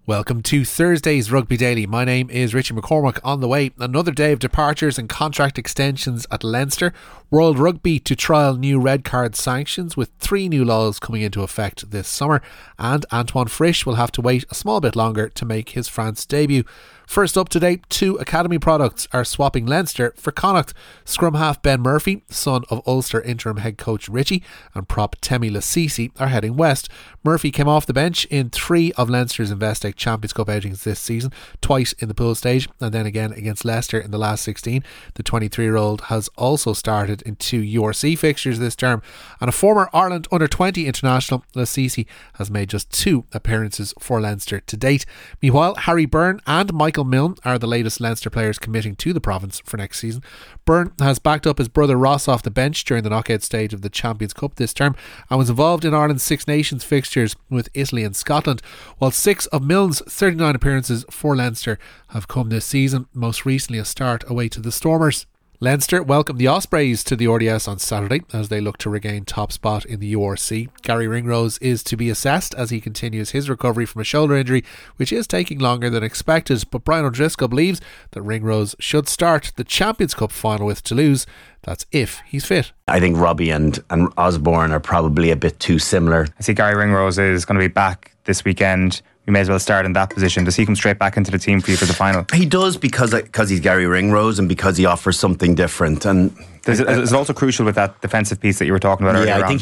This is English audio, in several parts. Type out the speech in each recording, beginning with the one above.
Welcome to Thursday's Rugby Daily. My name is Richie McCormack. On the way, another day of departures and contract extensions at Leinster. World Rugby to trial new red card sanctions with 3 new laws coming into effect this summer. And Antoine Frisch will have to wait a small bit longer to make his France debut. First up to date, 2 academy products are swapping Leinster for Connacht. Scrum half Ben Murphy, son of Ulster interim head coach Richie, and prop Temi Lasisi are heading west. Murphy came off the bench in 3 of Leinster's Investec Champions Cup outings this season, twice in the pool stage and then again against Leicester in the last 16. The 23-year-old has also started in 2 URC fixtures this term, and a former Ireland under-20 international, Lasisi, has made just 2 appearances for Leinster to date. Meanwhile, Harry Byrne and Michael Milne are the latest Leinster players committing to the province for next season. Byrne has backed up his brother Ross off the bench during the knockout stage of the Champions Cup this term and was involved in Ireland's Six Nations fixtures with Italy and Scotland, while 6 of Milne's 39 appearances for Leinster have come this season, most recently a start away to the Stormers. Leinster welcomed the Ospreys to the RDS on Saturday as they look to regain top spot in the URC. Gary Ringrose is to be assessed as he continues his recovery from a shoulder injury, which is taking longer than expected, but Brian O'Driscoll believes that Ringrose should start the Champions Cup final with Toulouse. That's if he's fit. I think Robbie and Osborne are probably a bit too similar. I see Gary Ringrose is going to be back this weekend. We may as well start in that position. Does he come straight back into the team for you for the final? He does because he's Gary Ringrose and because he offers something different. And it's also crucial with that defensive piece that you were talking about earlier. Yeah, I think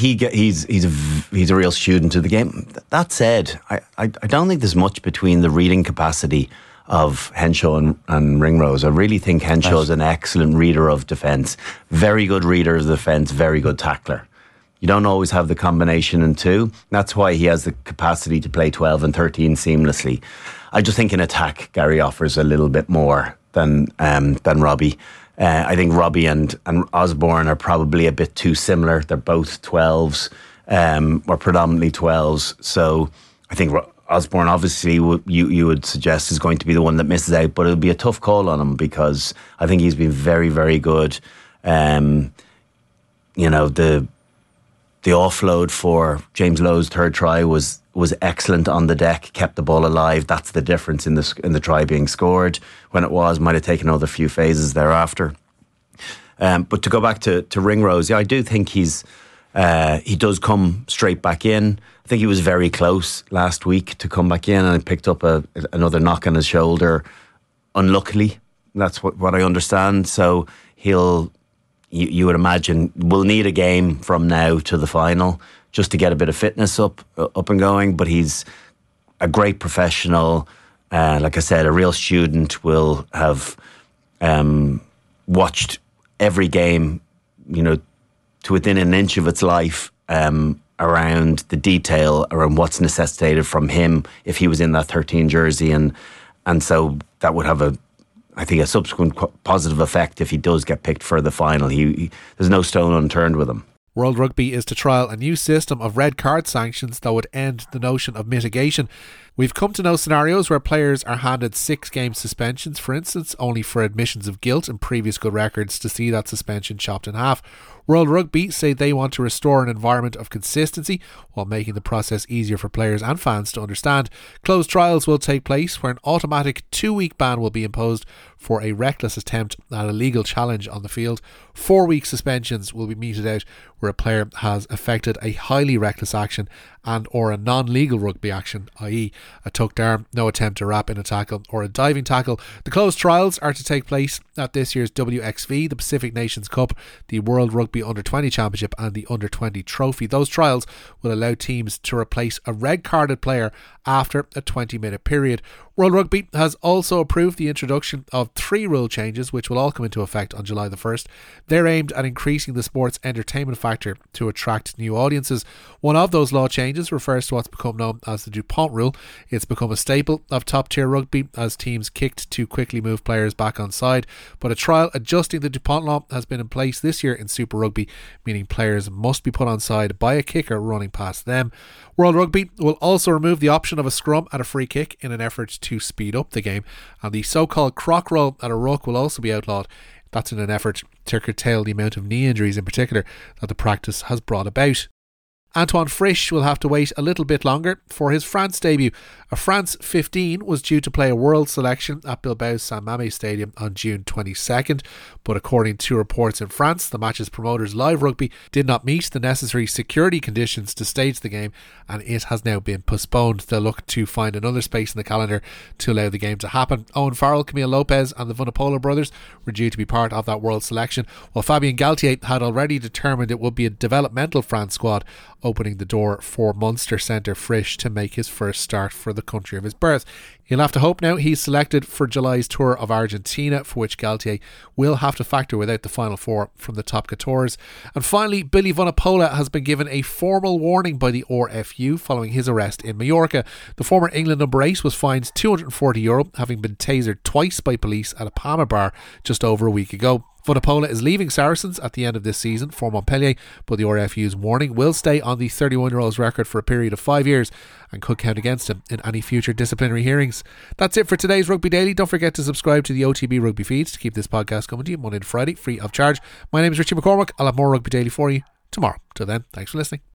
he's a real student of the game. That said, I don't think there's much between the reading capacity of Henshaw and Ringrose. I really think Henshaw is an excellent reader of defence, very good reader of defence, very good tackler. You don't always have the combination in 2. That's why he has the capacity to play 12 and 13 seamlessly. I just think in attack, Gary offers a little bit more than Robbie. I think Robbie and Osborne are probably a bit too similar. They're both 12s, or predominantly 12s. So I think Osborne, obviously, you would suggest is going to be the one that misses out, but it'll be a tough call on him because I think he's been very, very good. The offload for James Lowe's third try was excellent on the deck, kept the ball alive. That's the difference in the try being scored. When it might have taken another few phases thereafter. But to go back to Ringrose, I do think he does come straight back in. I think he was very close last week to come back in and picked up another knock on his shoulder. Unluckily, that's what I understand. So you would imagine we'll need a game from now to the final just to get a bit of fitness up and going. But he's a great professional. Like I said, a real student. Will have watched every game, to within an inch of its life, around the detail, around what's necessitated from him if he was in that 13 jersey. And so that would have a subsequent positive effect if he does get picked for the final. There's no stone unturned with him. World Rugby is to trial a new system of red card sanctions that would end the notion of mitigation. We've come to know scenarios where players are handed 6-game suspensions, for instance, only for admissions of guilt and previous good records to see that suspension chopped in half. World Rugby say they want to restore an environment of consistency while making the process easier for players and fans to understand. Closed trials will take place where an automatic 2-week ban will be imposed for a reckless attempt at a legal challenge on the field. 4-week suspensions will be meted out where a player has effected a highly reckless action and or a non-legal rugby action, i.e. a tucked arm, no attempt to wrap in a tackle or a diving tackle. The closed trials are to take place at this year's WXV, the Pacific Nations Cup, the World Rugby Under-20 Championship and the Under-20 Trophy. Those trials will allow teams to replace a red-carded player after a 20-minute period. World Rugby has also approved the introduction of 3 rule changes which will all come into effect on July the 1st. They're aimed at increasing the sport's entertainment factor to attract new audiences. One of those law changes refers to what's become known as the DuPont rule. It's become a staple of top-tier rugby as teams kicked to quickly move players back on side, but a trial adjusting the DuPont law has been in place this year in Super Rugby, meaning players must be put on side by a kicker running past them. World Rugby will also remove the option of a scrum at a free kick in an effort to speed up the game, and the so-called croc roll at a ruck will also be outlawed. That's in an effort to curtail the amount of knee injuries in particular that the practice has brought about. Antoine Frisch will have to wait a little bit longer for his France debut. A France 15 was due to play a world selection at Bilbao's San Mamés Stadium on June 22nd, but according to reports in France, the match's promoters Live Rugby did not meet the necessary security conditions to stage the game, and it has now been postponed. They'll look to find another space in the calendar to allow the game to happen. Owen Farrell, Camille Lopez and the Vunipola brothers were due to be part of that world selection, while Fabien Galtier had already determined it would be a developmental France squad, opening the door for Munster centre Frisch to make his first start for the country of his birth. He'll have to hope now he's selected for July's tour of Argentina, for which Galtier will have to factor without the final four from the top 14. And finally, Billy Vunipola has been given a formal warning by the RFU following his arrest in Mallorca. The former England number 8 was fined €240, having been tasered twice by police at a Palma bar just over a week ago. Vunipola is leaving Saracens at the end of this season for Montpellier, but the RFU's warning will stay on the 31-year-old's record for a period of 5 years and could count against him in any future disciplinary hearings. That's it for today's Rugby Daily. Don't forget to subscribe to the OTB Rugby feeds to keep this podcast coming to you Monday to Friday, free of charge. My name is Richie McCormack. I'll have more Rugby Daily for you tomorrow. Till then, thanks for listening.